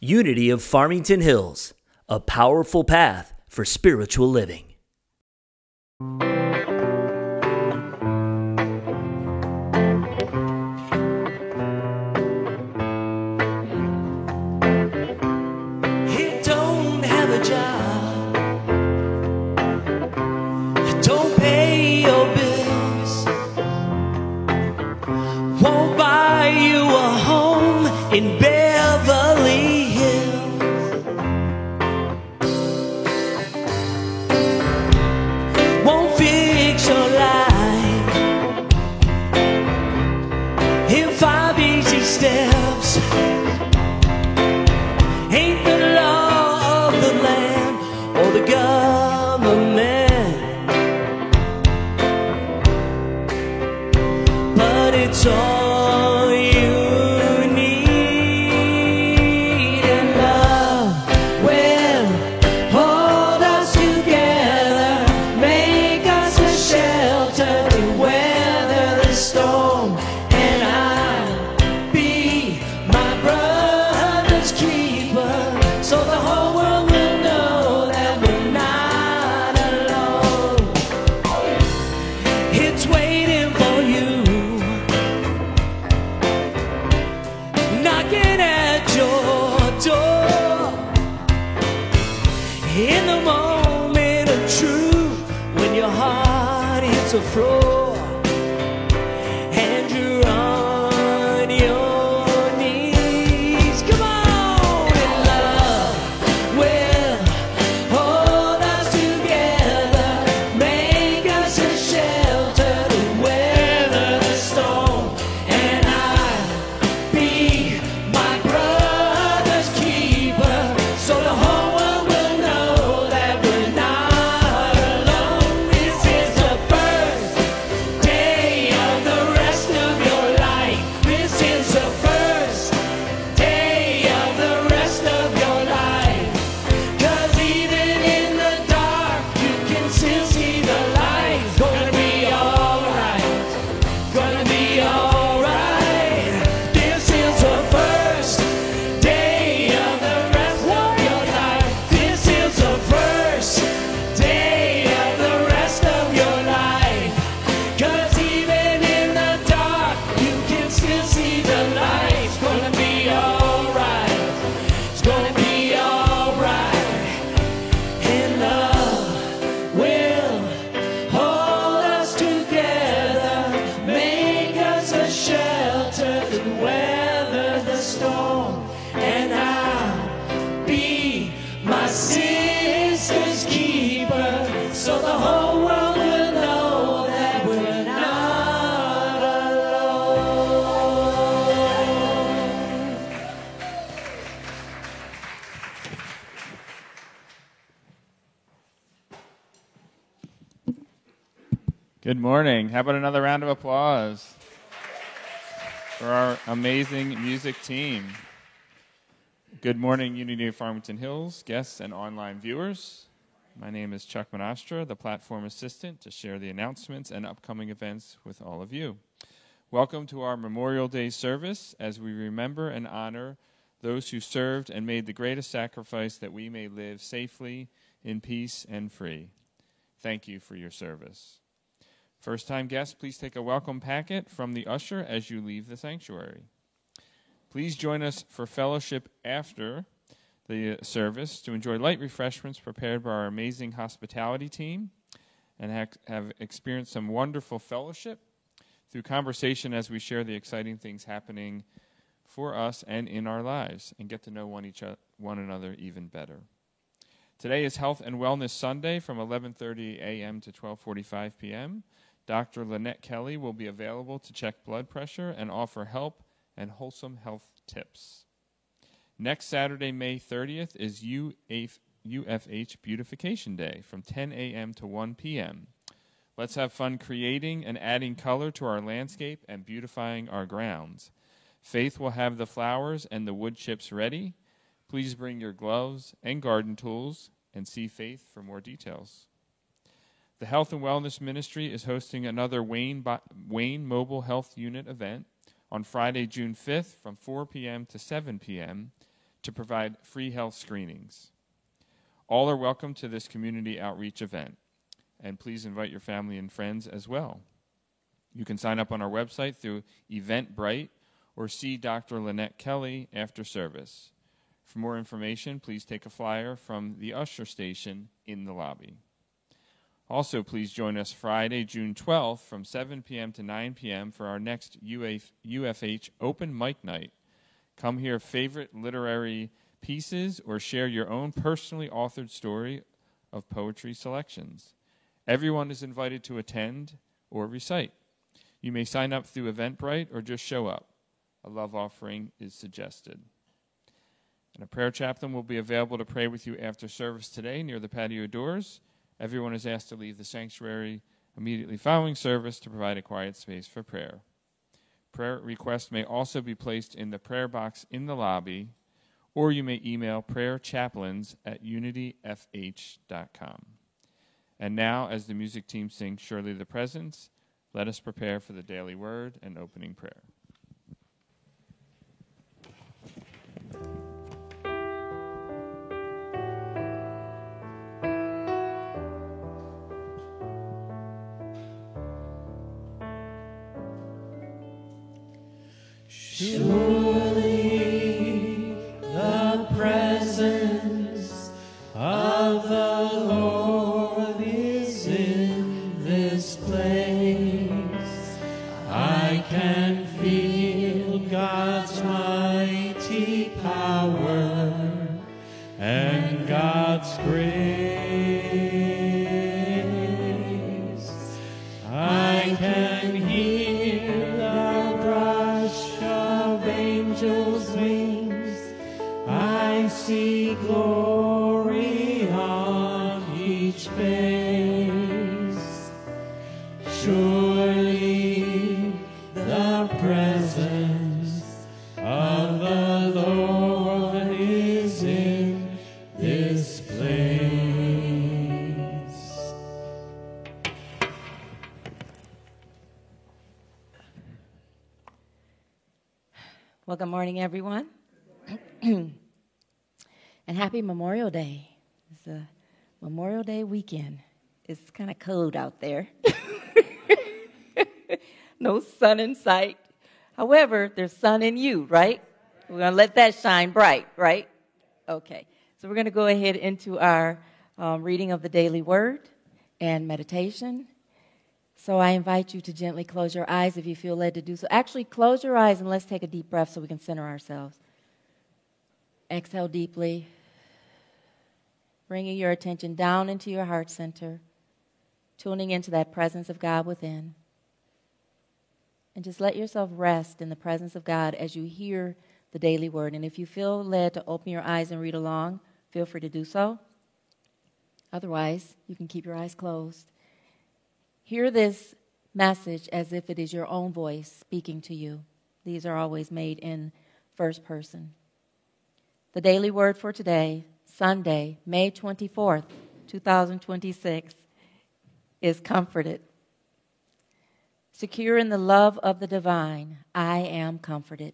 Unity of Farmington Hills, a powerful path for spiritual living. He don't have a job, don't pay your bills, won't buy you a home in Beverly Hills, won't fix your life in 5 easy steps. Ain't the law of the land or the government, but it's all you need, and love will hold us together, make us a shelter to weather the storm, and I'll be my brother's keeper, so the whole world will know that we're not alone. It's waiting for you, knocking at your door, in the moment of truth, when your heart hits the floor and you're on your knees. Come on, and love will hold us together, make us a shelter to weather the storm, and I'll be my brother's keeper, so the whole world will know that we're not alone. This is the first day of the rest of your life. This is the first day of the rest of your life. 'Cause even in the dark, you can still see the light. It's gonna be alright. Gonna be alright. This is the first day of the rest of your life. This is the first day of the rest of your life. 'Cause even in the dark, you can still see the light. It's gonna be alright. It's gonna be alright. And love will hold us together, make us a shelter to weather the storm, and I'll be my sister's keeper, so the whole world will know that we're not alone. Good morning. How about another round of applause for our amazing music team? Good morning, Unity of Farmington Hills, guests and online viewers. My name is Chuck Monastra, the platform assistant, to share the announcements and upcoming events with all of you. Welcome to our Memorial Day service as we remember and honor those who served and made the greatest sacrifice that we may live safely, in peace, and free. Thank you for your service. First-time guests, please take a welcome packet from the usher as you leave the sanctuary. Please join us for fellowship after the service to enjoy light refreshments prepared by our amazing hospitality team and have experienced some wonderful fellowship through conversation as we share the exciting things happening for us and in our lives and get to know one another even better. Today is Health and Wellness Sunday from 11:30 a.m. to 12:45 p.m. Dr. Lynette Kelly will be available to check blood pressure and offer help and wholesome health tips. Next Saturday, May 30th, is UFH Beautification Day from 10 a.m. to 1 p.m. Let's have fun creating and adding color to our landscape and beautifying our grounds. Faith will have the flowers and the wood chips ready. Please bring your gloves and garden tools and see Faith for more details. The Health and Wellness Ministry is hosting another Wayne Mobile Health Unit event on Friday, June 5th from 4 p.m. to 7 p.m. to provide free health screenings. All are welcome to this community outreach event, and please invite your family and friends as well. You can sign up on our website through Eventbrite or see Dr. Lynette Kelly after service. For more information, please take a flyer from the usher station in the lobby. Also, please join us Friday, June 12th from 7 p.m. to 9 p.m. for our next UFH Open Mic Night. Come hear favorite literary pieces or share your own personally authored story of poetry selections. Everyone is invited to attend or recite. You may sign up through Eventbrite or just show up. A love offering is suggested. And a prayer chaplain will be available to pray with you after service today near the patio doors. Everyone is asked to leave the sanctuary immediately following service to provide a quiet space for prayer. Prayer requests may also be placed in the prayer box in the lobby, or you may email prayerchaplains@unityfh.com. And now, as the music team sings Surely the Presence, let us prepare for the daily word and opening prayer. Surely the presence of the Lord is in this place. I can feel God's mighty power and God's grace. I can hear the brush of angels' wings. I see glory on each face. Surely the presence of the Lord is in this place. Well, good morning, everyone. And happy Memorial Day. It's a Memorial Day weekend. It's kind of cold out there. No sun in sight. However, there's sun in you, right? We're going to let that shine bright, right? Okay. So we're going to go ahead into our reading of the daily word and meditation. So I invite you to gently close your eyes if you feel led to do so. Actually, close your eyes and let's take a deep breath so we can center ourselves. Exhale deeply, bringing your attention down into your heart center, tuning into that presence of God within. And just let yourself rest in the presence of God as you hear the daily word. And if you feel led to open your eyes and read along, feel free to do so. Otherwise, you can keep your eyes closed. Hear this message as if it is your own voice speaking to you. These are always made in first person. The daily word for today, Sunday, May 24th, 2026, is comforted. Secure in the love of the divine, I am comforted.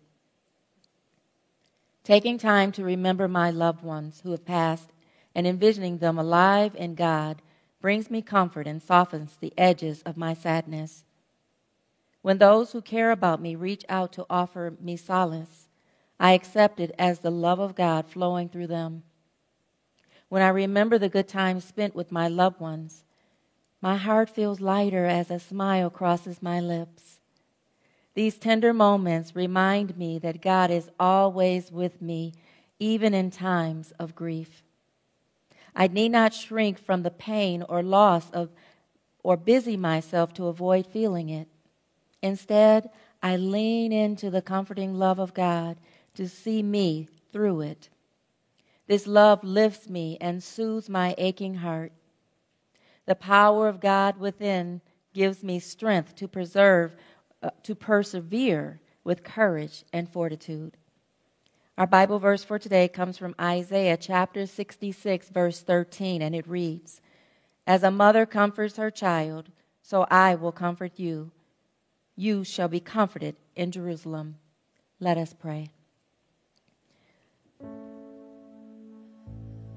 Taking time to remember my loved ones who have passed and envisioning them alive in God brings me comfort and softens the edges of my sadness. When those who care about me reach out to offer me solace, I accept it as the love of God flowing through them. When I remember the good times spent with my loved ones, my heart feels lighter as a smile crosses my lips. These tender moments remind me that God is always with me, even in times of grief. I need not shrink from the pain or loss of, or busy myself to avoid feeling it. Instead, I lean into the comforting love of God to see me through it. This love lifts me and soothes my aching heart. The power of God within gives me strength to persevere with courage and fortitude. Our Bible verse for today comes from Isaiah chapter 66, verse 13, and it reads, "As a mother comforts her child, so I will comfort you. You shall be comforted in Jerusalem." Let us pray.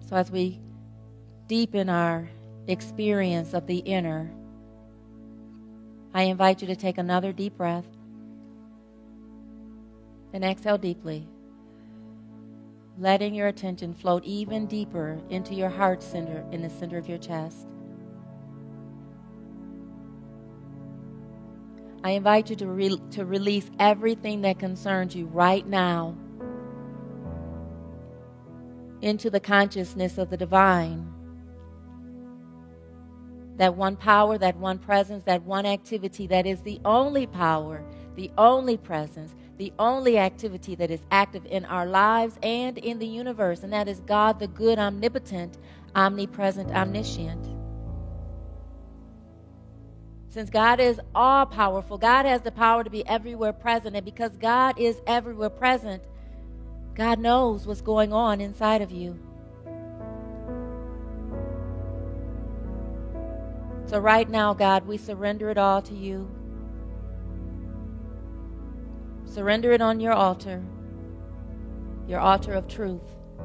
So as we deepen our experience of the inner, I invite you to take another deep breath and exhale deeply, letting your attention float even deeper into your heart center, in the center of your chest. I invite you to release everything that concerns you right now into the consciousness of the divine. That one power, that one presence, that one activity that is the only power, the only presence, the only activity that is active in our lives and in the universe. And that is God, the good, omnipotent, omnipresent, omniscient. Since God is all-powerful, God has the power to be everywhere present. And because God is everywhere present, God knows what's going on inside of you. So right now, God, we surrender it all to you. Surrender it on your altar of truth.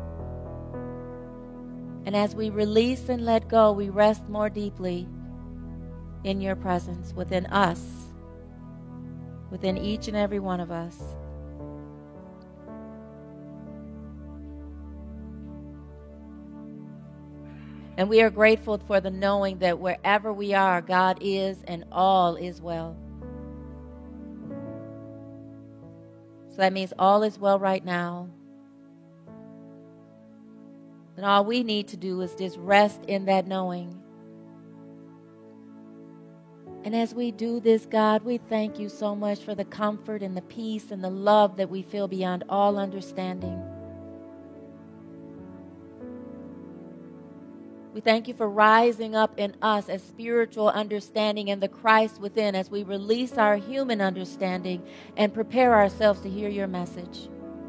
And as we release and let go, we rest more deeply in your presence, within us, within each and every one of us. And we are grateful for the knowing that wherever we are, God is and all is well. So that means all is well right now. And all we need to do is just rest in that knowing. And as we do this, God, we thank you so much for the comfort and the peace and the love that we feel beyond all understanding. We thank you for rising up in us as spiritual understanding and the Christ within as we release our human understanding and prepare ourselves to hear your message.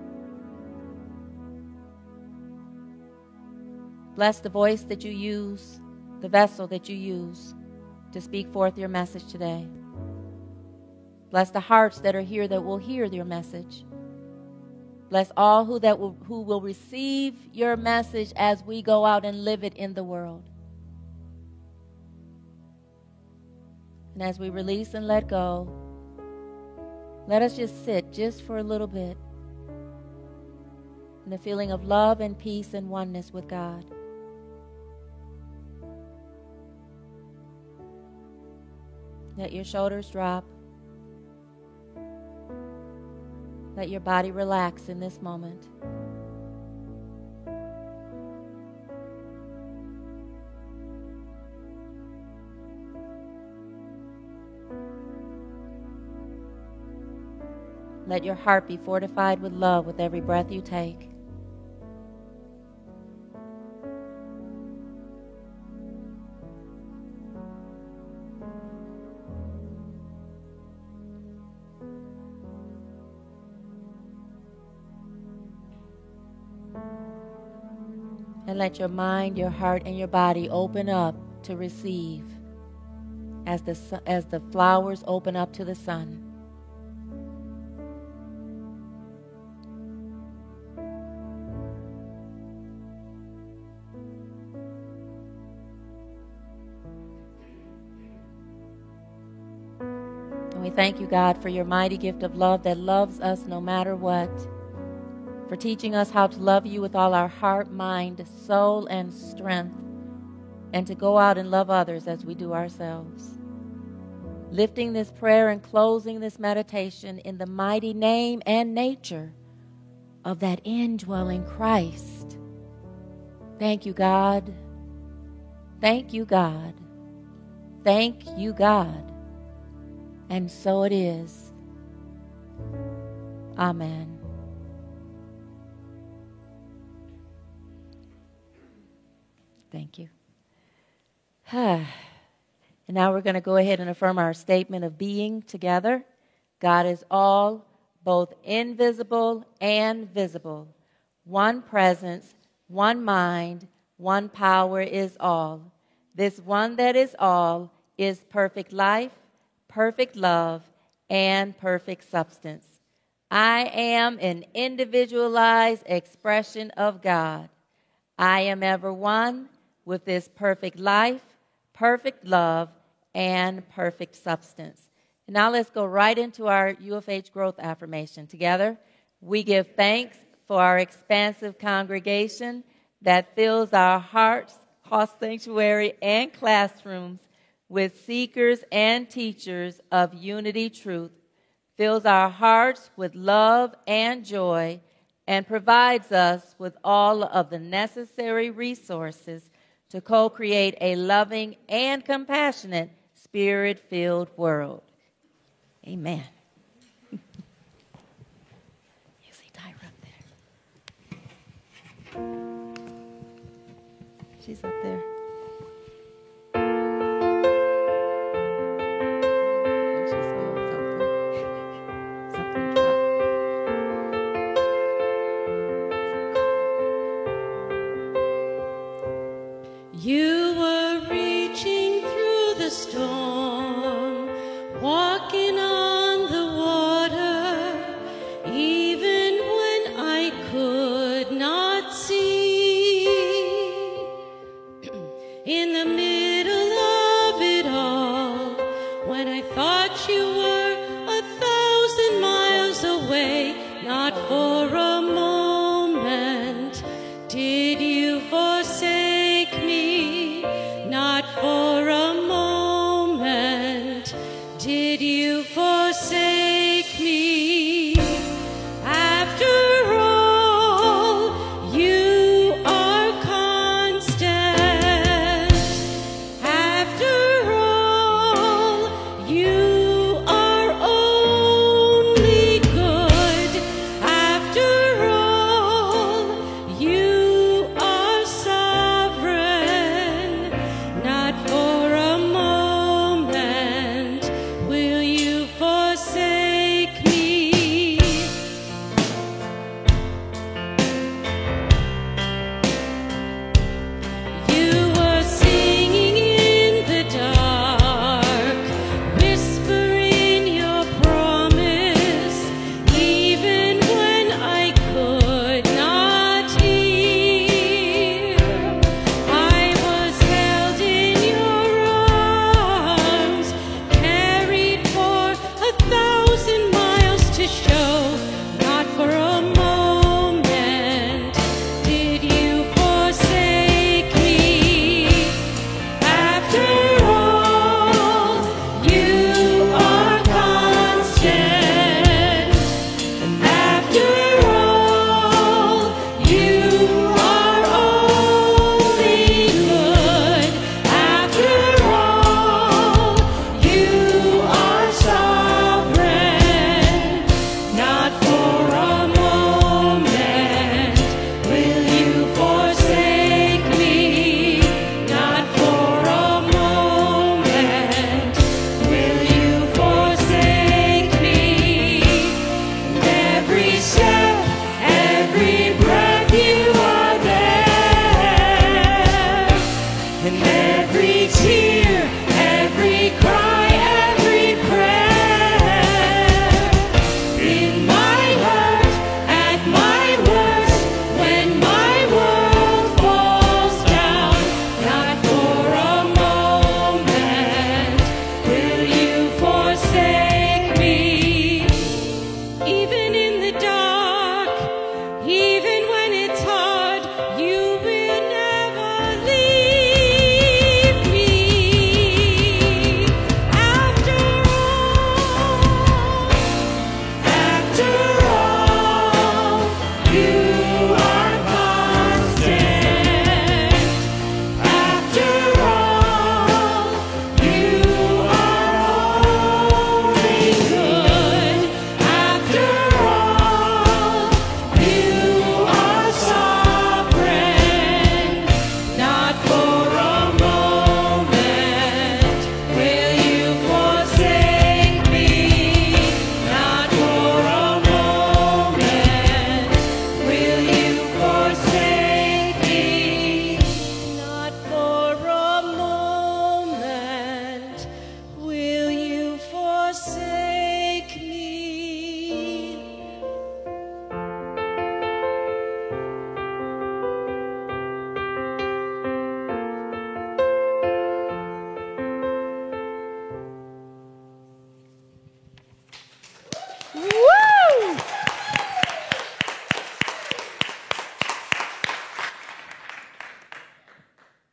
Bless the voice that you use, the vessel that you use to speak forth your message today. Bless the hearts that are here that will hear your message. Bless all who will receive your message as we go out and live it in the world. And as we release and let go, let us just sit just for a little bit in the feeling of love and peace and oneness with God. Let your shoulders drop. Let your body relax in this moment. Let your heart be fortified with love with every breath you take. And let your mind, your heart, and your body open up to receive as the flowers open up to the sun. And we thank you, God, for your mighty gift of love that loves us no matter what. For teaching us how to love you with all our heart, mind, soul, and strength, and to go out and love others as we do ourselves. Lifting this prayer and closing this meditation in the mighty name and nature of that indwelling Christ. Thank you, God. Thank you, God. Thank you, God. And so it is. Amen. Thank you. And now we're going to go ahead and affirm our statement of being together. God is all, both invisible and visible. One presence, one mind, one power is all. This one that is all is perfect life, perfect love, and perfect substance. I am an individualized expression of God. I am ever one with this perfect life, perfect love, and perfect substance. And now let's go right into our UFH growth affirmation. Together, we give thanks for our expansive congregation that fills our hearts, Hoss Sanctuary, and classrooms with seekers and teachers of unity truth, fills our hearts with love and joy, and provides us with all of the necessary resources to co-create a loving and compassionate, spirit-filled world. Amen. You see Tyra up there. She's up there. And she spilled something. Something dropped. You were reaching through the storm, walking on the water, even when I could not see. In the middle of it all, when I thought you were 1,000 miles away, not for a moment did you forsake me, not for a moment did you forsake me. After all, you are constant. After all, you are only good. After all, you are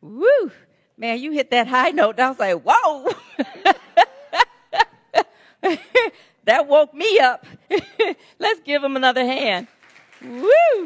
Woo! Man, you hit that high note. I was like, whoa! That woke me up. Let's give him another hand. Woo!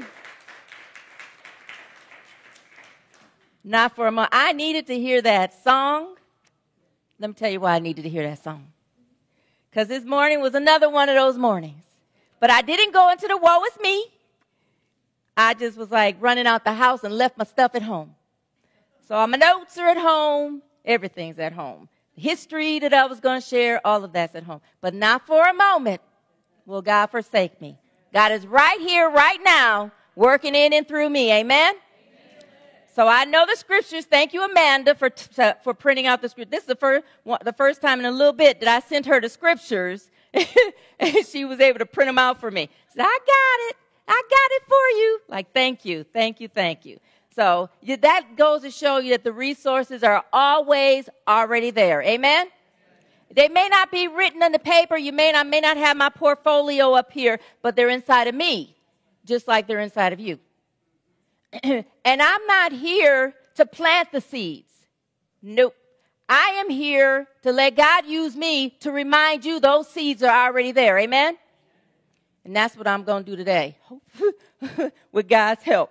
Not for a moment. I needed to hear that song. Let me tell you why I needed to hear that song. Because this morning was another one of those mornings. But I didn't go into the woe is me. I just was like running out the house and left my stuff at home. So my notes are at home. Everything's at home. The history that I was going to share, all of that's at home. But not for a moment will God forsake me. God is right here, right now, working in and through me. Amen? So I know the scriptures. Thank you, Amanda, for printing out the scriptures. This is the first time in a little bit that I sent her the scriptures, and she was able to print them out for me. She said, I got it for you. Like, thank you. So that goes to show you that the resources are always already there. Amen? They may not be written on the paper. You may not have my portfolio up here, but they're inside of me, just like they're inside of you. And I'm not here to plant the seeds. Nope. I am here to let God use me to remind you those seeds are already there. Amen? And that's what I'm going to do today with God's help.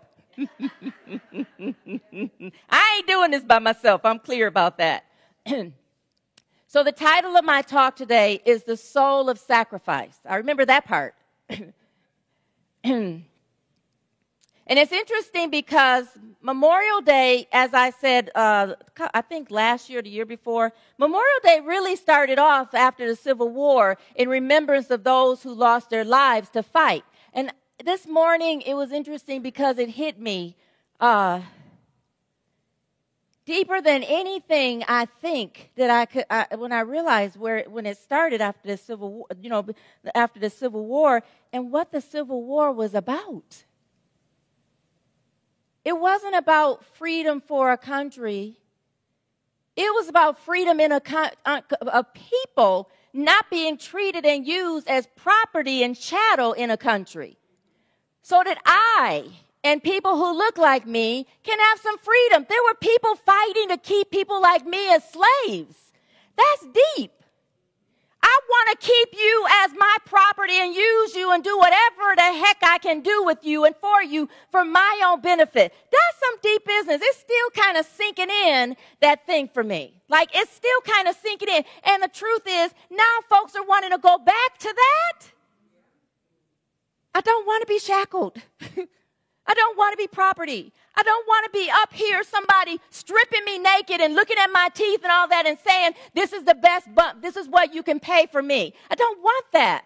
I ain't doing this by myself. I'm clear about that. So the title of my talk today is The Soul of Sacrifice. I remember that part. And it's interesting because Memorial Day, as I said, I think last year or the year before, Memorial Day really started off after the Civil War in remembrance of those who lost their lives to fight. And this morning, it was interesting because it hit me deeper than anything I think that I could, when I realized when it started after the Civil War, after the Civil War and what the Civil War was about. It wasn't about freedom for a country. It was about freedom in of people not being treated and used as property and chattel in a country. So that I and people who look like me can have some freedom. There were people fighting to keep people like me as slaves. That's deep. I want to keep you as my property and use you and do whatever the heck I can do with you and for you for my own benefit. That's some deep business. It's still kind of sinking in, that thing for me. Like, it's still kind of sinking in. And the truth is, now folks are wanting to go back to that. I don't want to be shackled. I don't want to be property. I don't want to be up here, somebody stripping me naked and looking at my teeth and all that and saying, this is the best, but this is what you can pay for me. I don't want that.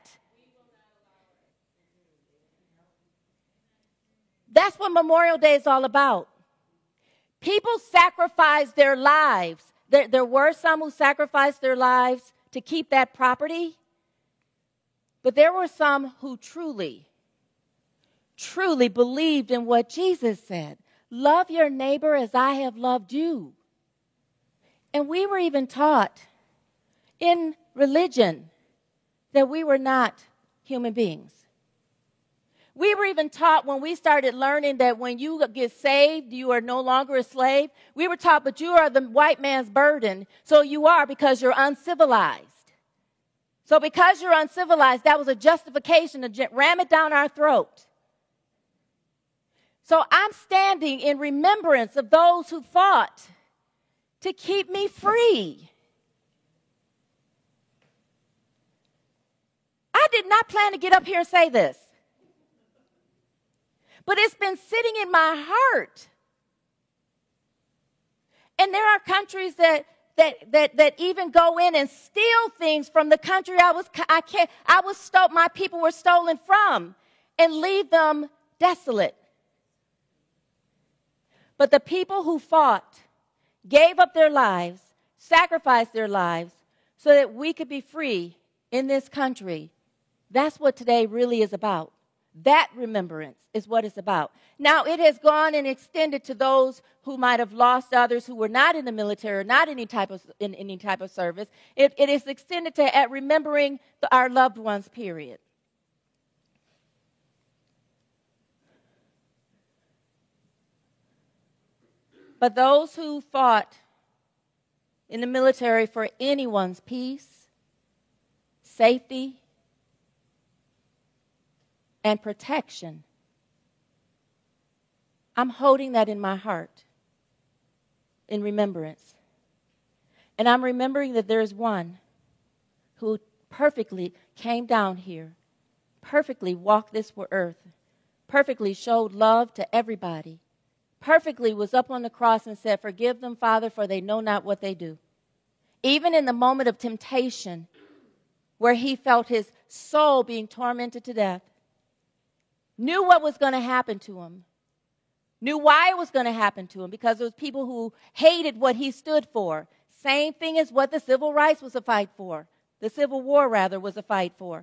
That's what Memorial Day is all about. People sacrifice their lives. There were some who sacrificed their lives to keep that property, but there were some who truly believed in what Jesus said. Love your neighbor as I have loved you. And we were even taught in religion that we were not human beings. We were even taught when we started learning that when you get saved, you are no longer a slave. We were taught, but you are the white man's burden. So you are, because you're uncivilized. So because you're uncivilized, that was a justification to ram it down our throat. So I'm standing in remembrance of those who fought to keep me free. I did not plan to get up here and say this, but it's been sitting in my heart. And there are countries that even go in and steal things from the country my people were stolen from, and leave them desolate. But the people who fought, gave up their lives, sacrificed their lives so that we could be free in this country. That's what today really is about. That remembrance is what it's about. Now, it has gone and extended to those who might have lost others who were not in the military or not in any type of service. It is extended to at remembering our loved ones, period. But those who fought in the military for anyone's peace, safety, and protection, I'm holding that in my heart in remembrance. And I'm remembering that there is one who perfectly came down here, perfectly walked this earth, perfectly showed love to everybody, perfectly was up on the cross and said, "Forgive them, Father, for they know not what they do." Even in the moment of temptation, where he felt his soul being tormented to death, knew what was going to happen to him, knew why it was going to happen to him, because there was people who hated what he stood for. Same thing as what the civil rights was a fight for. The Civil War, rather, was a fight for.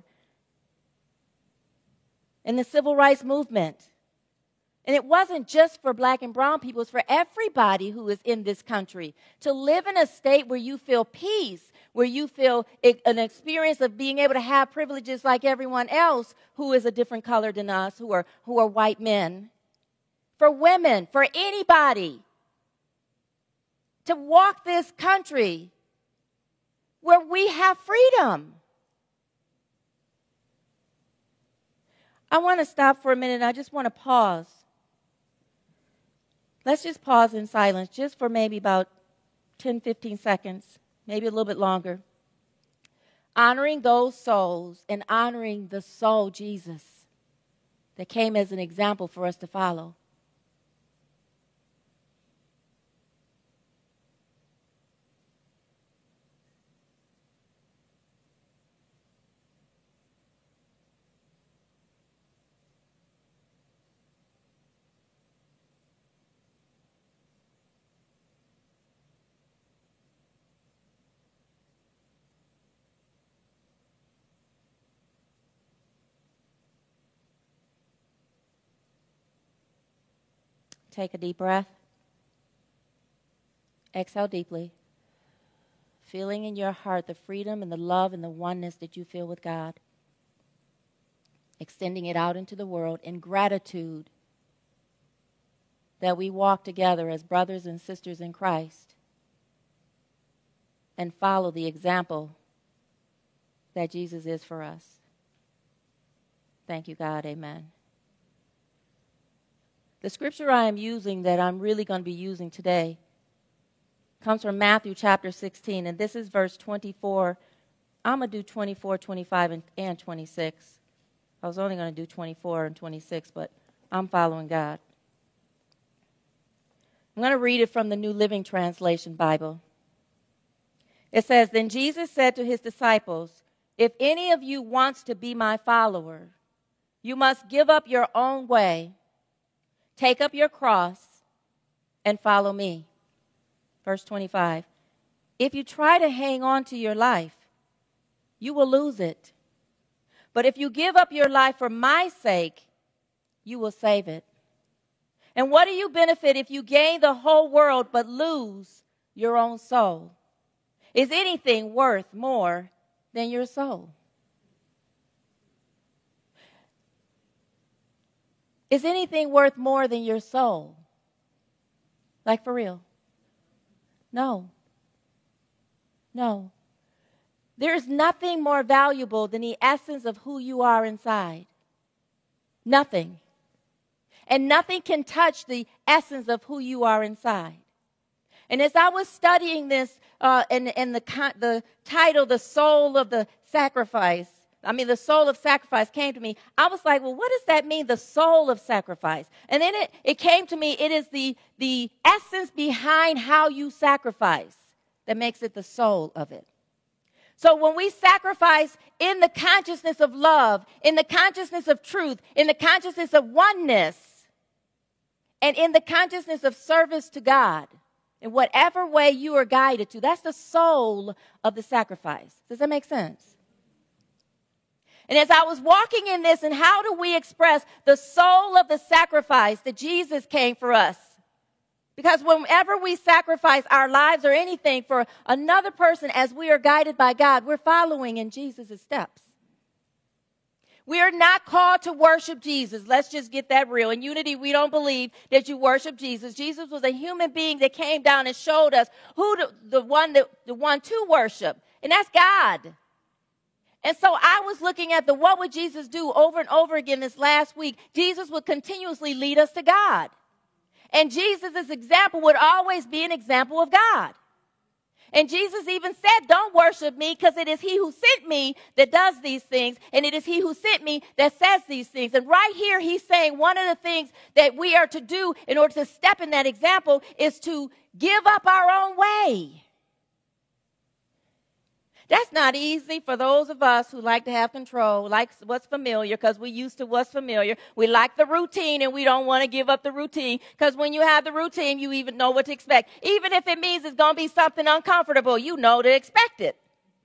And the civil rights movement. And it wasn't just for black and brown people. It's for everybody who is in this country. To live in a state where you feel peace, where you feel an experience of being able to have privileges like everyone else who is a different color than us, who are white men. For women, for anybody. To walk this country where we have freedom. I want to stop for a minute. I just want to pause. Let's just pause in silence just for maybe about 10, 15 seconds, maybe a little bit longer. Honoring those souls and honoring the soul, Jesus, that came as an example for us to follow. Take a deep breath. Exhale deeply. Feeling in your heart the freedom and the love and the oneness that you feel with God. Extending it out into the world in gratitude that we walk together as brothers and sisters in Christ and follow the example that Jesus is for us. Thank you, God. Amen. The scripture I am using, that I'm really going to be using today, comes from Matthew chapter 16, and this is verse 24. I'm going to do 24, 25, and 26. I was only going to do 24 and 26, but I'm following God. I'm going to read it from the New Living Translation Bible. It says, "Then Jesus said to his disciples, 'If any of you wants to be my follower, you must give up your own way, take up your cross, and follow me.'" Verse 25, "If you try to hang on to your life, you will lose it. But if you give up your life for my sake, you will save it. And what do you benefit if you gain the whole world but lose your own soul? Is anything worth more than your soul?" Is anything worth more than your soul? Like for real? No. No. There is nothing more valuable than the essence of who you are inside. Nothing. And nothing can touch the essence of who you are inside. And as I was studying this, and the title, "The Soul of the Sacrifice," the soul of sacrifice came to me. I was like, well, what does that mean, the soul of sacrifice? And then it came to me, it is the essence behind how you sacrifice that makes it the soul of it. So when we sacrifice in the consciousness of love, in the consciousness of truth, in the consciousness of oneness, and in the consciousness of service to God, in whatever way you are guided to, that's the soul of the sacrifice. Does that make sense? And as I was walking in this, and how do we express the soul of the sacrifice that Jesus came for us? Because whenever we sacrifice our lives or anything for another person as we are guided by God, we're following in Jesus' steps. We are not called to worship Jesus. Let's just get that real. In Unity, we don't believe that you worship Jesus. Jesus was a human being that came down and showed us who the one to worship, and that's God. And so I was looking at what would Jesus do over and over again this last week. Jesus would continuously lead us to God. And Jesus' example would always be an example of God. And Jesus even said, don't worship me because it is he who sent me that does these things. And it is he who sent me that says these things. And right here, he's saying one of the things that we are to do in order to step in that example is to give up our own way. That's not easy for those of us who like to have control, like what's familiar, because we used to what's familiar. We like the routine, and we don't want to give up the routine, because when you have the routine, you even know what to expect. Even if it means it's going to be something uncomfortable, you know to expect it.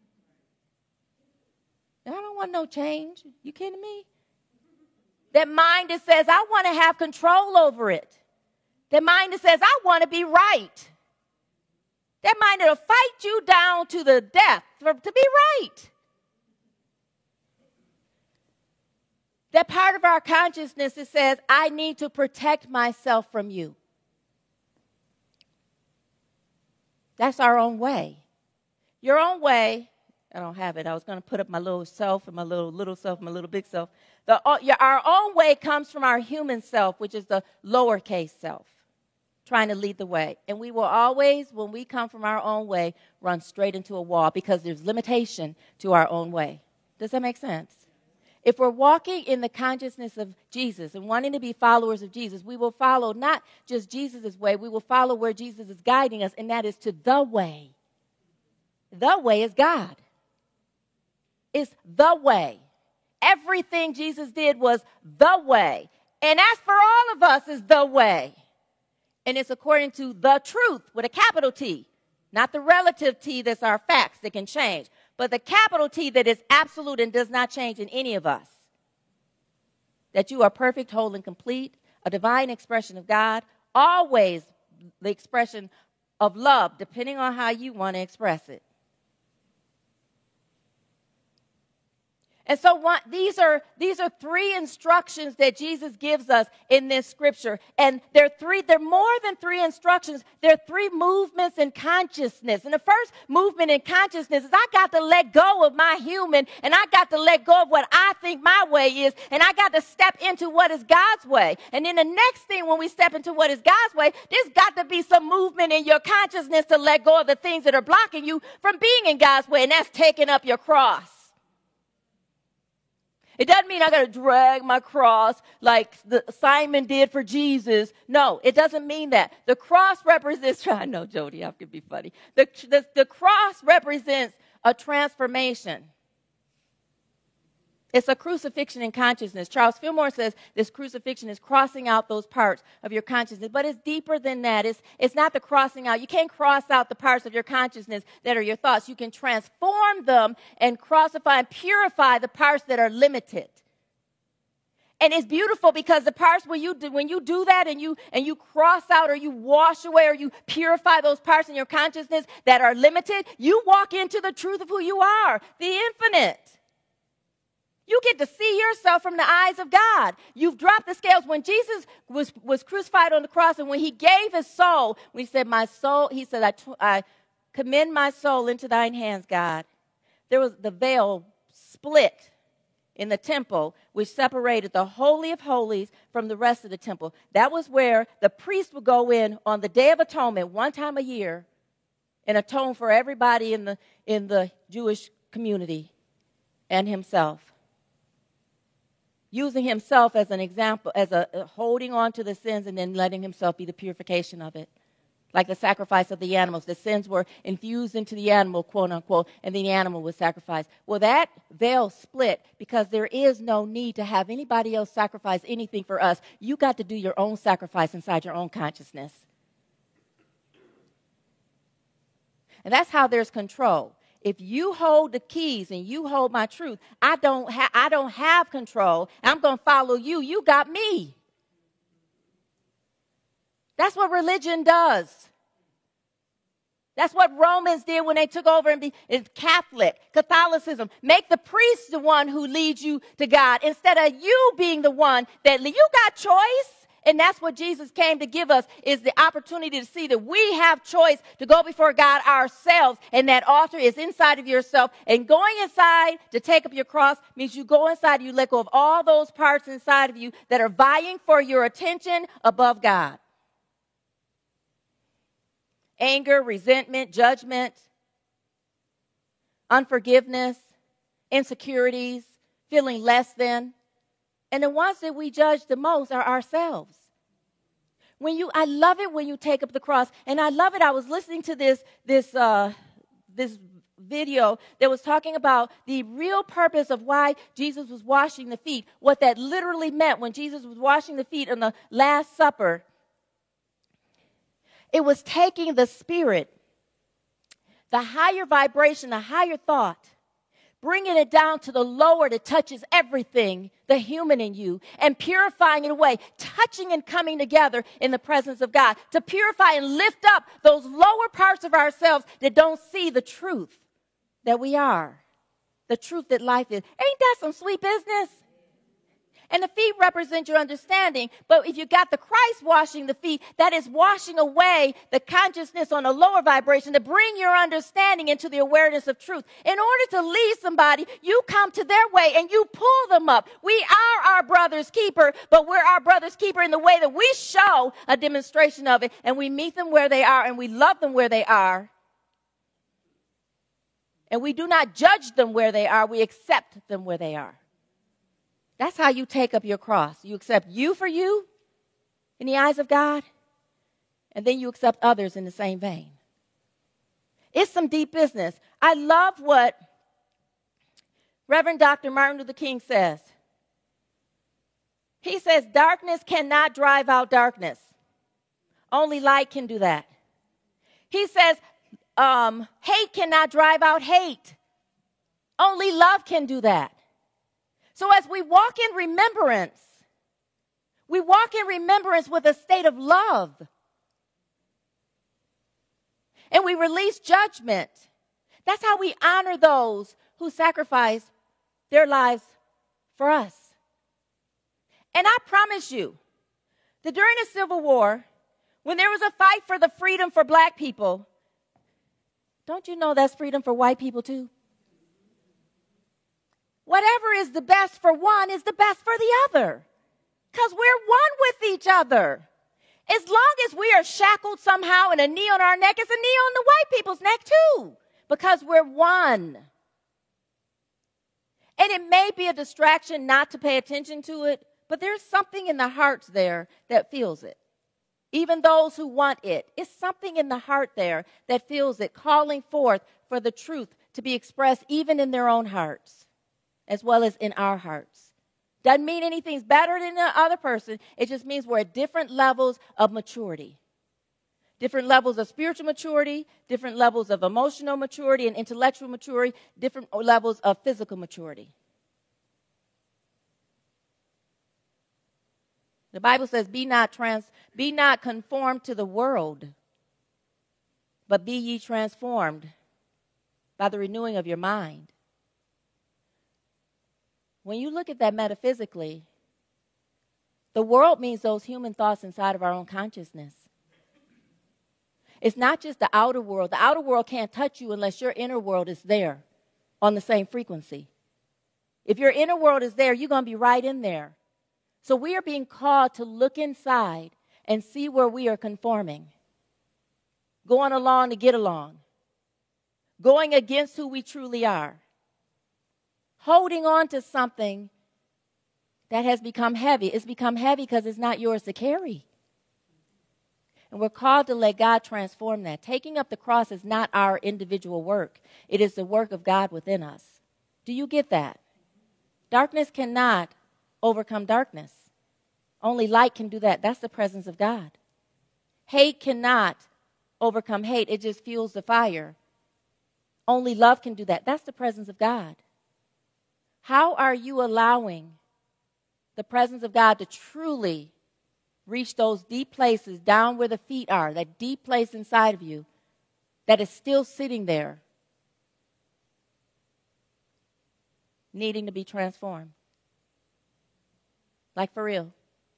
I don't want no change. You kidding me? That mind that says, I want to have control over it. That mind that says, I want to be right. That mind that'll fight you down to the death to be right. That part of our consciousness that says, I need to protect myself from you. That's our own way. Your own way, I don't have it. I was going to put up my little self and my little self and my little big self. Our own way comes from our human self, which is the lowercase self, trying to lead the way. And we will always, when we come from our own way, run straight into a wall because there's limitation to our own way. Does that make sense? If we're walking in the consciousness of Jesus and wanting to be followers of Jesus, we will follow not just Jesus' way, we will follow where Jesus is guiding us, and that is to the way. The way is God. It's the way. Everything Jesus did was the way. And as for all of us, is the way. And it's according to the truth with a capital T, not the relative T that's our facts that can change, but the capital T that is absolute and does not change in any of us. That you are perfect, whole, and complete, a divine expression of God, always the expression of love, depending on how you want to express it. And so these are three instructions that Jesus gives us in this scripture. And they're more than three instructions. They're three movements in consciousness. And the first movement in consciousness is I got to let go of my human, and I got to let go of what I think my way is, and I got to step into what is God's way. And then the next thing when we step into what is God's way, there's got to be some movement in your consciousness to let go of the things that are blocking you from being in God's way, and that's taking up your cross. It doesn't mean I got to drag my cross like Simon did for Jesus. No, it doesn't mean that. The cross represents, I know, Jody, I could be funny. The cross represents a transformation. It's a crucifixion in consciousness. Charles Fillmore says this crucifixion is crossing out those parts of your consciousness. But it's deeper than that. It's not the crossing out. You can't cross out the parts of your consciousness that are your thoughts. You can transform them and crucify and purify the parts that are limited. And it's beautiful because the parts when you do that and you cross out or you wash away or you purify those parts in your consciousness that are limited, you walk into the truth of who you are, the infinite. You get to see yourself from the eyes of God. You've dropped the scales. When Jesus was crucified on the cross and when he gave his soul, when he said, my soul, he said, I commend my soul into thine hands, God. There was the veil split in the temple, which separated the Holy of Holies from the rest of the temple. That was where the priest would go in on the Day of Atonement one time a year and atone for everybody in the Jewish community and himself. Using himself as an example, as a holding on to the sins and then letting himself be the purification of it. Like the sacrifice of the animals. The sins were infused into the animal, quote unquote, and then the animal was sacrificed. Well, that veil split because there is no need to have anybody else sacrifice anything for us. You got to do your own sacrifice inside your own consciousness. And that's how there's control. If you hold the keys and you hold my truth, I don't have control. I'm going to follow you. You got me. That's what religion does. That's what Romans did when they took over and it's Catholicism. Make the priest the one who leads you to God instead of you being the one that you got choice. And that's what Jesus came to give us, is the opportunity to see that we have choice to go before God ourselves. And that altar is inside of yourself. And going inside to take up your cross means you go inside, you let go of all those parts inside of you that are vying for your attention above God. Anger, resentment, judgment, unforgiveness, insecurities, feeling less than. And the ones that we judge the most are ourselves. I love it when you take up the cross. And I love it. I was listening to this video that was talking about the real purpose of why Jesus was washing the feet. What that literally meant when Jesus was washing the feet on the Last Supper. It was taking the spirit, the higher vibration, the higher thought, bringing it down to the lower that touches everything, the human in you, and purifying it away, touching and coming together in the presence of God, to purify and lift up those lower parts of ourselves that don't see the truth that we are, the truth that life is. Ain't that some sweet business? And the feet represent your understanding. But if you got the Christ washing the feet, that is washing away the consciousness on a lower vibration to bring your understanding into the awareness of truth. In order to lead somebody, you come to their way and you pull them up. We are our brother's keeper, but we're our brother's keeper in the way that we show a demonstration of it. And we meet them where they are and we love them where they are. And we do not judge them where they are. We accept them where they are. That's how you take up your cross. You accept you for you in the eyes of God, and then you accept others in the same vein. It's some deep business. I love what Reverend Dr. Martin Luther King says. He says, darkness cannot drive out darkness. Only light can do that. He says, hate cannot drive out hate. Only love can do that. So as we walk in remembrance with a state of love. And we release judgment. That's how we honor those who sacrifice their lives for us. And I promise you that during the Civil War, when there was a fight for the freedom for black people, don't you know that's freedom for white people too? Whatever is the best for one is the best for the other. Because we're one with each other. As long as we are shackled somehow and a knee on our neck, it's a knee on the white people's neck too. Because we're one. And it may be a distraction not to pay attention to it, but there's something in the hearts there that feels it. Even those who want it. It's something in the heart there that feels it, calling forth for the truth to be expressed even in their own hearts, as well as in our hearts. Doesn't mean anything's better than the other person. It just means we're at different levels of maturity. Different levels of spiritual maturity, different levels of emotional maturity and intellectual maturity, different levels of physical maturity. The Bible says, be not conformed to the world, but be ye transformed by the renewing of your mind. When you look at that metaphysically, the world means those human thoughts inside of our own consciousness. It's not just the outer world. The outer world can't touch you unless your inner world is there on the same frequency. If your inner world is there, you're going to be right in there. So we are being called to look inside and see where we are conforming, going along to get along, going against who we truly are, holding on to something that has become heavy. It's become heavy because it's not yours to carry. And we're called to let God transform that. Taking up the cross is not our individual work. It is the work of God within us. Do you get that? Darkness cannot overcome darkness. Only light can do that. That's the presence of God. Hate cannot overcome hate. It just fuels the fire. Only love can do that. That's the presence of God. How are you allowing the presence of God to truly reach those deep places down where the feet are, that deep place inside of you, that is still sitting there needing to be transformed. Like for real.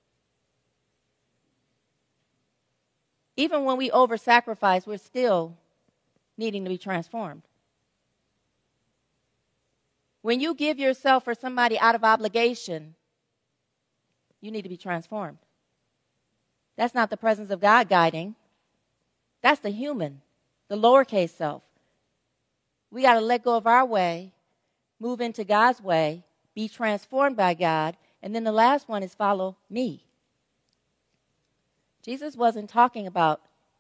Even when we over-sacrifice, we're still needing to be transformed. When you give yourself for somebody out of obligation, you need to be transformed. That's not the presence of God guiding. That's the human, the lowercase self. We got to let go of our way, move into God's way, be transformed by God, and then the last one is follow me. Jesus wasn't talking about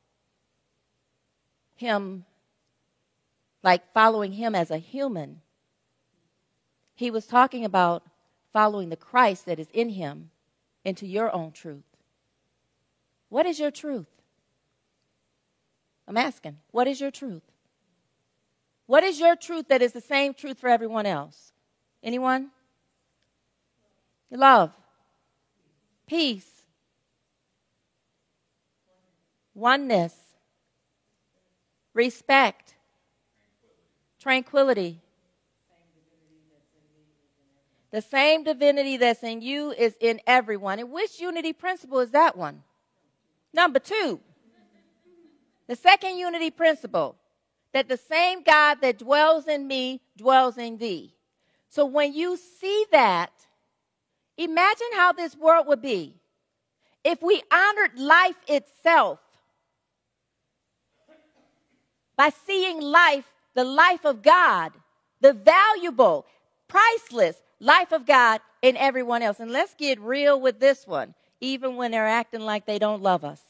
him, like following him as a human. He was talking about following the Christ that is in him into your own truth. What is your truth? I'm asking, what is your truth? What is your truth that is the same truth for everyone else? Anyone? Love, peace, oneness, respect, tranquility. The same divinity that's in you is in everyone. And which unity principle is that one? Number 2. The second unity principle, that the same God that dwells in me dwells in thee. So when you see that, imagine how this world would be if we honored life itself by seeing life, the life of God, the valuable, priceless life of God in everyone else. And let's get real with this one, even when they're acting like they don't love us.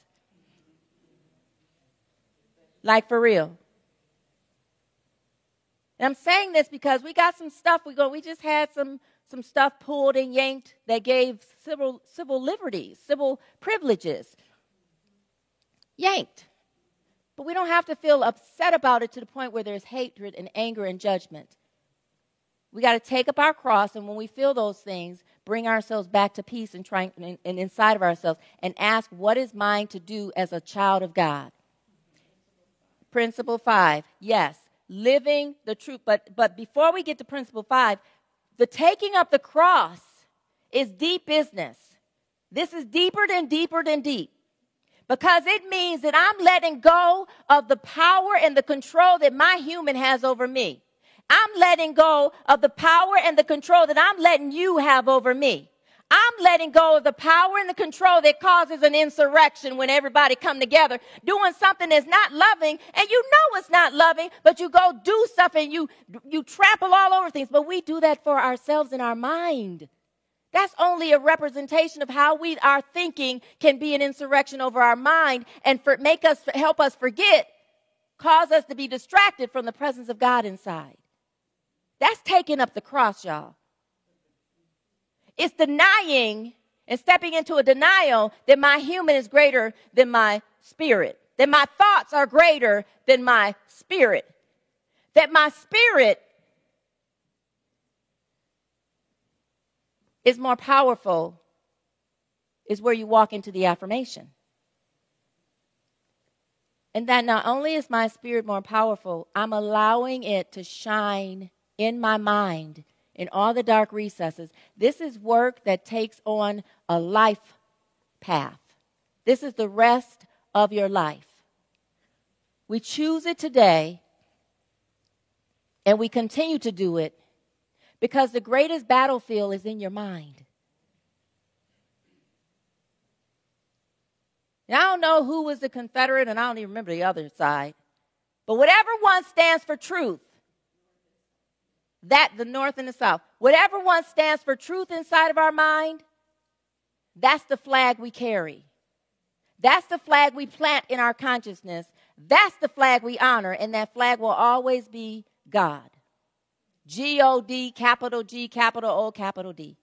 Like for real. And I'm saying this because we got some stuff we just had some stuff pulled and yanked that gave civil liberties, civil privileges. Yanked. But we don't have to feel upset about it to the point where there's hatred and anger and judgment. We got to take up our cross, and when we feel those things, bring ourselves back to peace and inside of ourselves and ask, what is mine to do as a child of God? Principle 5, yes, living the truth. But before we get to principle 5, the taking up the cross is deep business. This is deeper than deep. Because it means that I'm letting go of the power and the control that my human has over me. I'm letting go of the power and the control that I'm letting you have over me. I'm letting go of the power and the control that causes an insurrection when everybody come together doing something that's not loving, and you know it's not loving, but you go do stuff and you trample all over things. But we do that for ourselves in our mind. That's only a representation of how our thinking can be an insurrection over our mind and help us forget, cause us to be distracted from the presence of God inside. That's taking up the cross, y'all. It's denying and stepping into a denial that my human is greater than my spirit, that my thoughts are greater than my spirit, that my spirit is more powerful, is where you walk into the affirmation. And that not only is my spirit more powerful, I'm allowing it to shine in my mind, in all the dark recesses. This is work that takes on a life path. This is the rest of your life. We choose it today, and we continue to do it because the greatest battlefield is in your mind. Now, I don't know who was the Confederate, and I don't even remember the other side. But whatever one stands for truth, that the North and the South, whatever one stands for truth inside of our mind, that's the flag we carry. That's the flag we plant in our consciousness. That's the flag we honor, and that flag will always be God. G-O-D, capital G, capital O, capital D.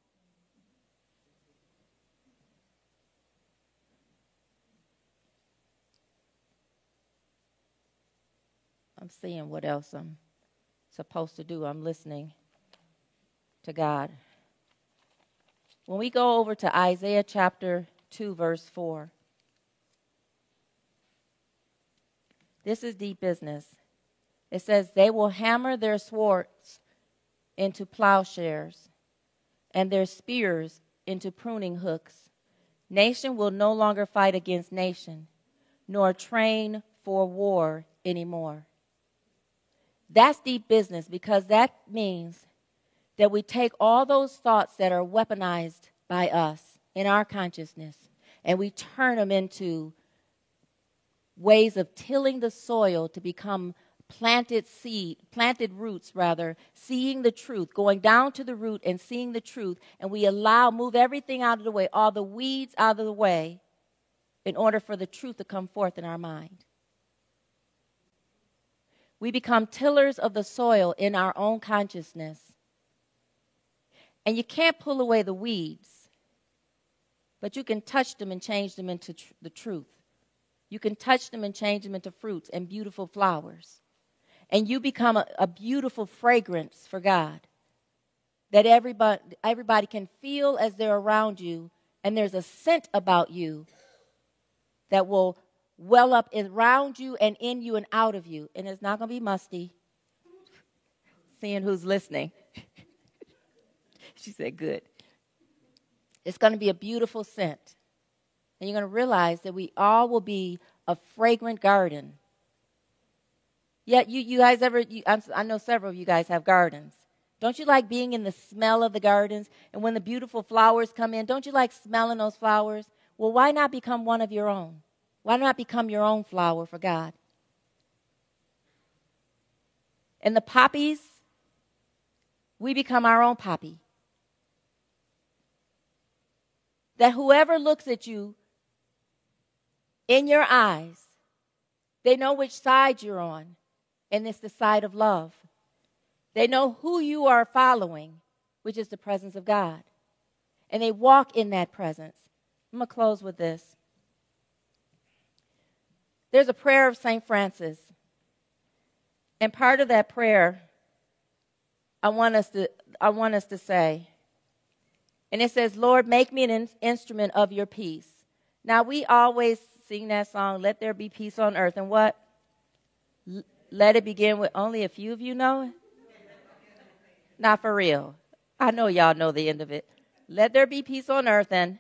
I'm seeing what else I'm supposed to do. I'm listening to God. When we go over to Isaiah chapter 2, verse 4, This is deep business. It says, they will hammer their swords into plowshares and their spears into pruning hooks. Nation will no longer fight against nation, nor train for war anymore. That's deep business, because that means that we take all those thoughts that are weaponized by us in our consciousness, and we turn them into ways of tilling the soil to become planted roots, seeing the truth, going down to the root and seeing the truth, and we move everything out of the way, all the weeds out of the way, in order for the truth to come forth in our mind. We become tillers of the soil in our own consciousness. And you can't pull away the weeds, but you can touch them and change them into the truth. You can touch them and change them into fruits and beautiful flowers. And you become a beautiful fragrance for God that everybody can feel as they're around you, and there's a scent about you that will well up around you and in you and out of you. And it's not going to be musty. Seeing who's listening. She said, good. It's going to be a beautiful scent. And you're going to realize that we all will be a fragrant garden. Yeah, you guys I know several of you guys have gardens. Don't you like being in the smell of the gardens? And when the beautiful flowers come in, don't you like smelling those flowers? Well, why not become one of your own? Why not become your own flower for God? And the poppies, we become our own poppy. That whoever looks at you in your eyes, they know which side you're on, and it's the side of love. They know who you are following, which is the presence of God. And they walk in that presence. I'm going to close with this. There's a prayer of St. Francis. And part of that prayer, I want us to say, and it says, Lord, make me an instrument of your peace. Now, we always sing that song, let there be peace on earth. And what? Let it begin with, only a few of you know it? Not for real. I know y'all know the end of it. Let there be peace on earth and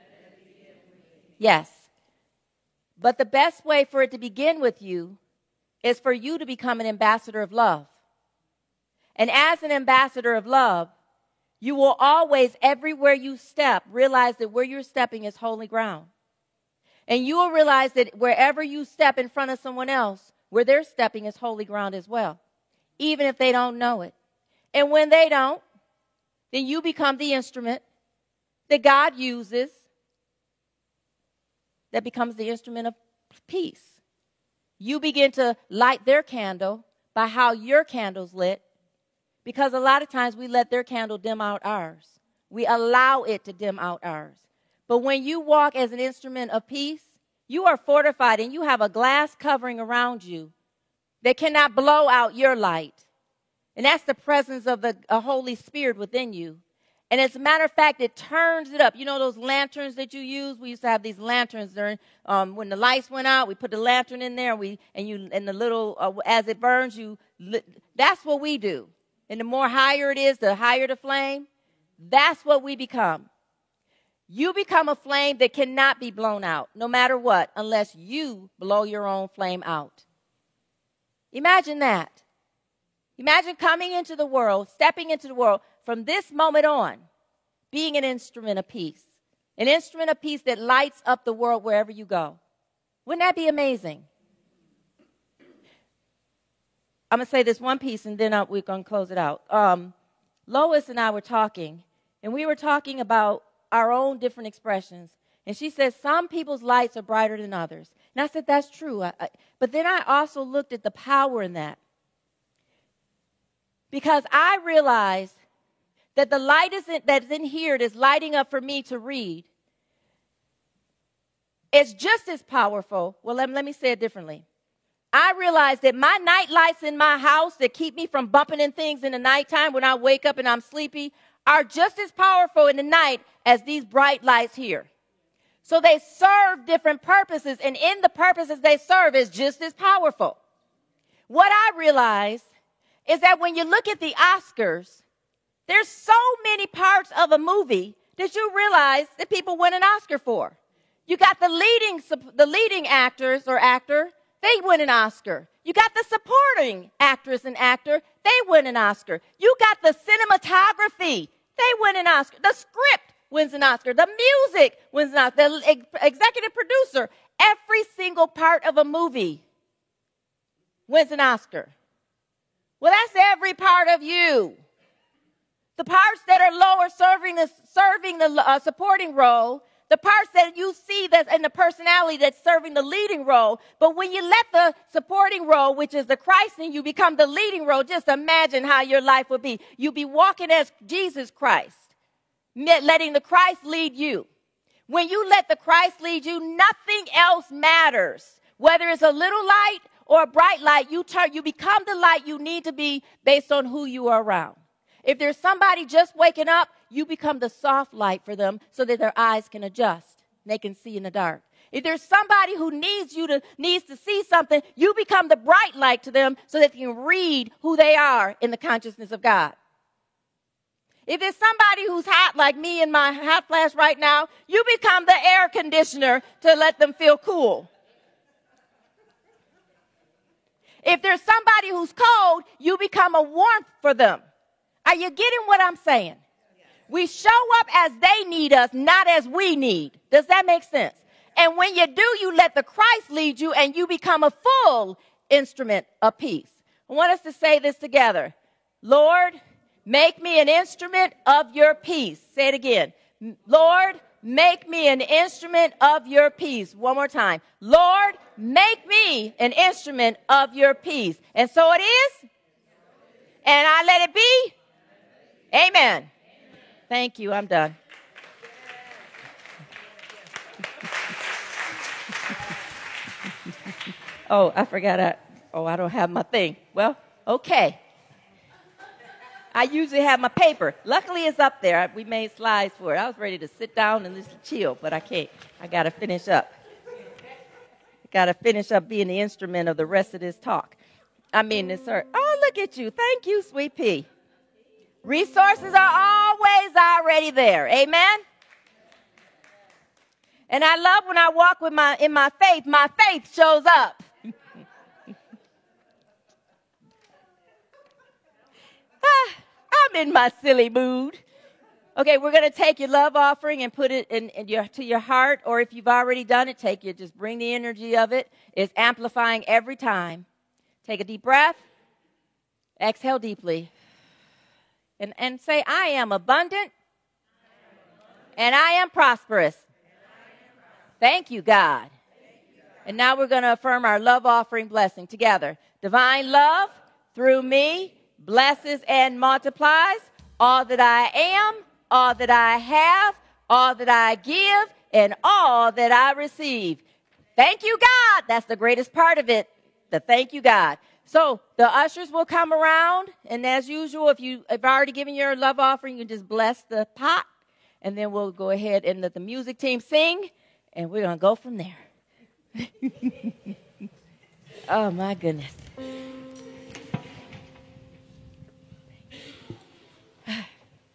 yes. But the best way for it to begin with you is for you to become an ambassador of love. And as an ambassador of love, you will always, everywhere you step, realize that where you're stepping is holy ground. And you will realize that wherever you step in front of someone else, where they're stepping is holy ground as well, even if they don't know it. And when they don't, then you become the instrument that God uses that becomes the instrument of peace. You begin to light their candle by how your candle's lit, because a lot of times we let their candle dim out ours. We allow it to dim out ours. But when you walk as an instrument of peace, you are fortified and you have a glass covering around you that cannot blow out your light. And that's the presence of the Holy Spirit within you. And as a matter of fact, it turns it up. You know those lanterns that you use? We used to have these lanterns during when the lights went out. We put the lantern in there, and the little as it burns, that's what we do. And the more higher it is, the higher the flame. That's what we become. You become a flame that cannot be blown out, no matter what, unless you blow your own flame out. Imagine that. Imagine coming into the world, stepping into the world, from this moment on, being an instrument of peace. An instrument of peace that lights up the world wherever you go. Wouldn't that be amazing? I'm going to say this one piece, and then we're going to close it out. Lois and I were talking, and we were talking about our own different expressions. And she said, some people's lights are brighter than others. And I said, that's true. But then I also looked at the power in that. Because I realized that the light that's in here that's lighting up for me to read is just as powerful. Well, let me say it differently. I realized that my night lights in my house that keep me from bumping into things in the nighttime when I wake up and I'm sleepy are just as powerful in the night as these bright lights here. So they serve different purposes, and in the purposes they serve is just as powerful. What I realized is that when you look at the Oscars, there's so many parts of a movie that you realize that people win an Oscar for. You got the leading actors or actor, they win an Oscar. You got the supporting actress and actor, they win an Oscar. You got the cinematography, they win an Oscar. The script wins an Oscar. The music wins an Oscar. The executive producer, every single part of a movie wins an Oscar. Well, that's every part of you. The parts that are lower serving the supporting role, the parts that you see that's in the personality that's serving the leading role. But when you let the supporting role, which is the Christ in you, become the leading role, just imagine how your life would be. You'd be walking as Jesus Christ, letting the Christ lead you. When you let the Christ lead you, nothing else matters. Whether it's a little light or a bright light, you become the light you need to be based on who you are around. If there's somebody just waking up, you become the soft light for them so that their eyes can adjust. They can see in the dark. If there's somebody who needs to see something, you become the bright light to them so that they can read who they are in the consciousness of God. If there's somebody who's hot like me in my hot flash right now, you become the air conditioner to let them feel cool. If there's somebody who's cold, you become a warmth for them. Are you getting what I'm saying? We show up as they need us, not as we need. Does that make sense? And when you do, you let the Christ lead you and you become a full instrument of peace. I want us to say this together. Lord, make me an instrument of your peace. Say it again. Lord, make me an instrument of your peace. One more time. Lord, make me an instrument of your peace. And so it is. And I let it be. Amen. Thank you. I'm done. Oh, I forgot. I don't have my thing. Well, okay. I usually have my paper. Luckily, it's up there. We made slides for it. I was ready to sit down and just chill, but I can't. I got to finish up. Being the instrument of the rest of this talk. Oh, look at you. Thank you, Sweet Pea. Resources are always already there. Amen? And I love when I walk in my faith shows up. I'm in my silly mood. Okay, we're going to take your love offering and put it to your heart, or if you've already done it, just bring the energy of it. It's amplifying every time. Take a deep breath. Exhale deeply. And say, I am abundant and I am prosperous. Thank you, God. And now we're going to affirm our love offering blessing together. Divine love through me blesses and multiplies all that I am, all that I have, all that I give, and all that I receive. Thank you, God. That's the greatest part of it. The thank you, God. So the ushers will come around, and as usual, if you have already given your love offering, you just bless the pot, and then we'll go ahead and let the music team sing, and we're going to go from there. Oh, my goodness. I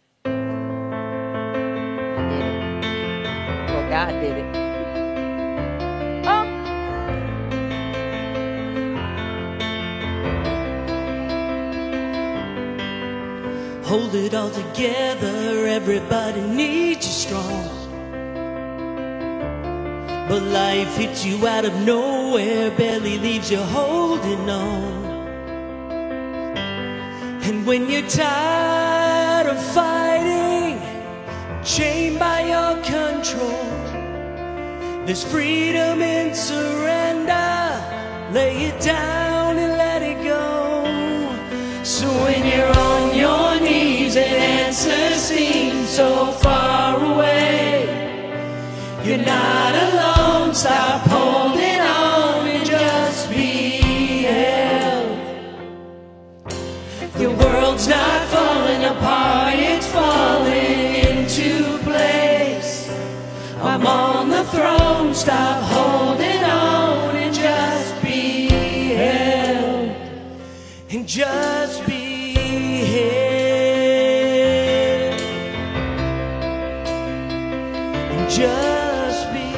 did it. Well, God did it. Hold it all together, everybody needs you strong. But life hits you out of nowhere, barely leaves you holding on. And when you're tired of fighting, chained by your control, there's freedom in surrender. Lay it down and let it go. So when you're on your knees and answers seem so far away, you're not alone. Stop holding on and just be held. Your world's not falling apart, it's falling into place. I'm on the throne. stop holding on and just be held. And just be held. And just be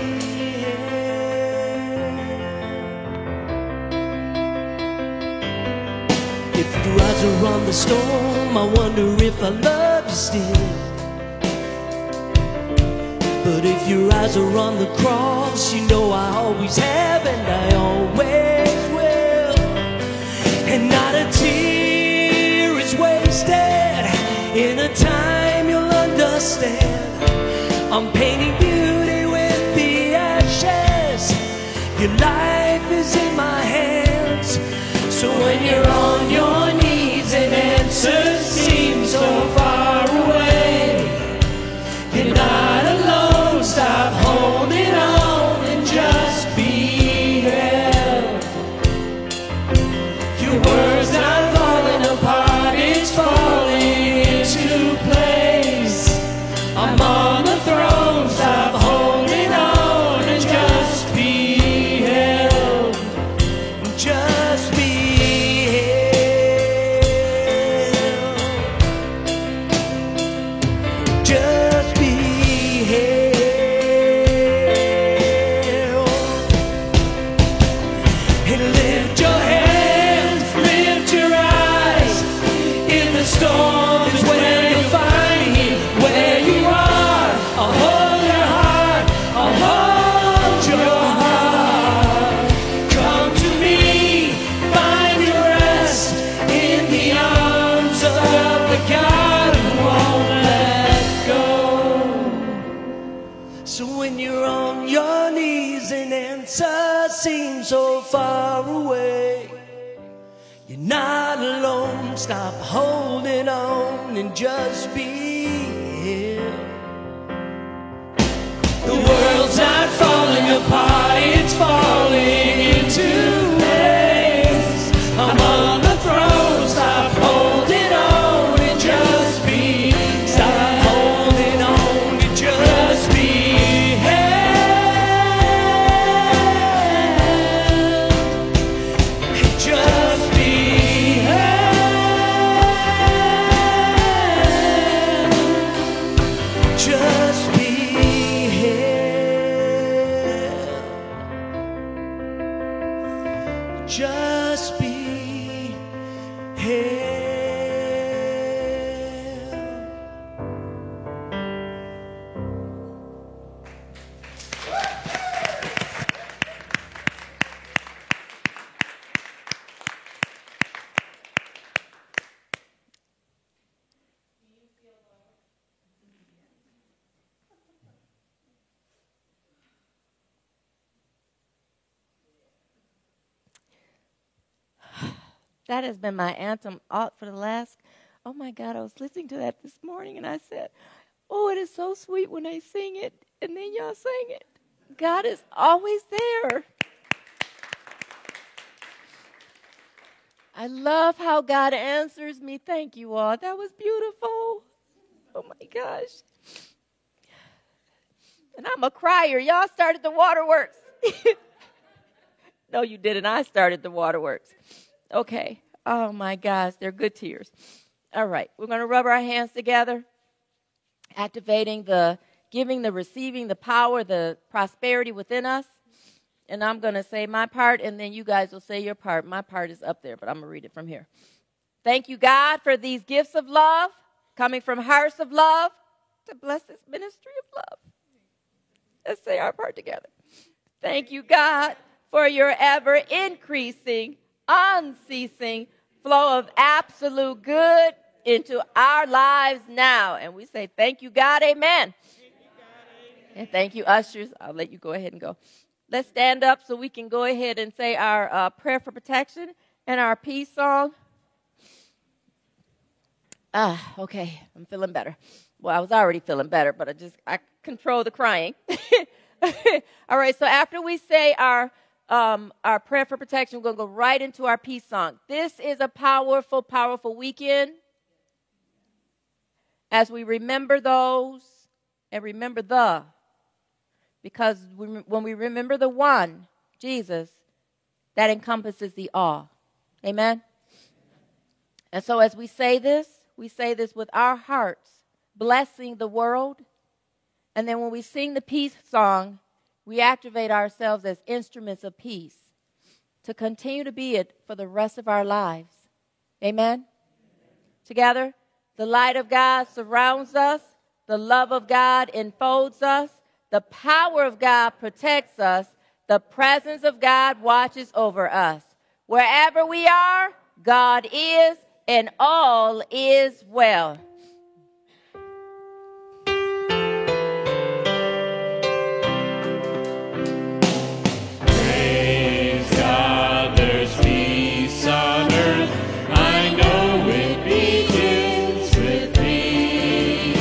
held. If your eyes are on the storm, I wonder if I love you still. But if your eyes are on the cross, you know I always have and I always will. And not a tear is wasted in a time you'll understand. I'm painting beauty with the ashes. Your life is in my hands. So when you're on your knees and answers seem so far away, you're not alone. Stop holding on and just be held. Your world's not falling apart, it's falling into place. I'm on the throne. Stop holding on and just be held. Just be held. Just be held. And lift your hands, lift your eyes. In the storm is where you'll find me. Where you are, I'll hold your heart. I'll hold your heart. Come to me, find your rest in the arms of the God who won't let go. So when you're on your knees and answer seems so far away, you're not alone. Stop holding on and just be here. The world's not falling apart, it's falling into place. I'm on the throne. Stop holding on and just be. Stop holding on and just be held. And just be held. Just be held. Just be held. That has been my anthem for the last, oh my God, I was listening to that this morning and I said, oh, it is so sweet when they sing it and then y'all sing it. God is always there. I love how God answers me. Thank you all. That was beautiful. Oh my gosh. And I'm a crier. Y'all started the waterworks. No, you didn't. I started the waterworks. Okay. Oh, my gosh. They're good tears. All right. We're going to rub our hands together, activating the giving, the receiving, the power, the prosperity within us. And I'm going to say my part, and then you guys will say your part. My part is up there, but I'm going to read it from here. Thank you, God, for these gifts of love coming from hearts of love to bless this ministry of love. Let's say our part together. Thank you, God, for your ever-increasing, unceasing flow of absolute good into our lives now. And we say, thank you, God, amen. And thank you, ushers. I'll let you go ahead and go. Let's stand up so we can go ahead and say our prayer for protection and our peace song. Okay, I'm feeling better. Well, I was already feeling better, but I control the crying. All right, so after we say our prayer for protection, we're going to go right into our peace song. This is a powerful, powerful weekend. As we remember those and remember the Because when we remember the one, Jesus, that encompasses the all. Amen? And so as we say this with our hearts, blessing the world. And then when we sing the peace song, we activate ourselves as instruments of peace to continue to be it for the rest of our lives. Amen? Together, the light of God surrounds us. The love of God enfolds us. The power of God protects us. The presence of God watches over us. Wherever we are, God is, and all is well. Praise God, there's peace on earth. I know it begins with me.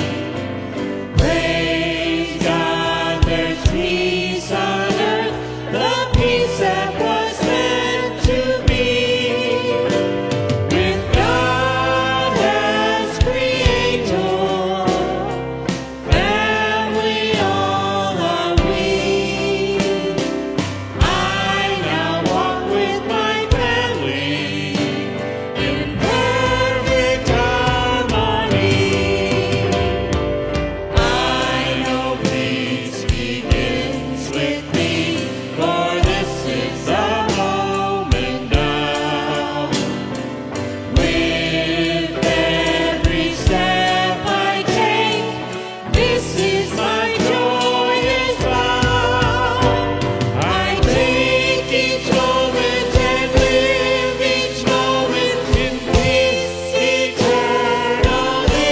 Praise God, there's peace on earth. The peace that was meant to be. With God as creator, family all are we. I now walk with my family in perfect harmony. I know peace begins with me, for this is the moment now. With every step I take, this is my joyous vow. I take each moment and live each moment in peace eternally.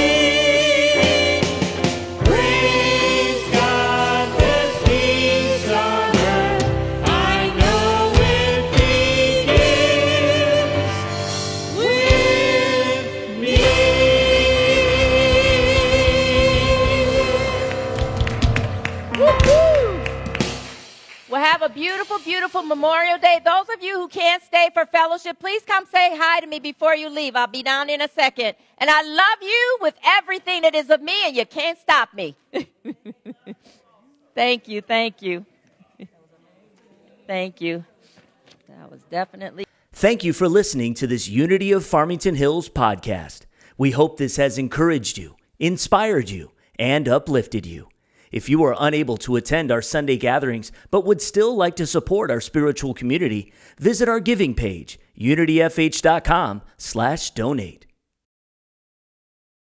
Praise God, there's peace on earth. I know it begins with me. We'll have a beautiful, beautiful Memorial Day. Those of you who can't stay for fellowship, please come say hi to me before you leave. I'll be down in a second. And I love you with everything that is of me, and you can't stop me. Thank you, thank you. Thank you. That was definitely... Thank you for listening to this Unity of Farmington Hills podcast. We hope this has encouraged you, inspired you, and uplifted you. If you are unable to attend our Sunday gatherings but would still like to support our spiritual community, visit our giving page, unityfh.com/donate.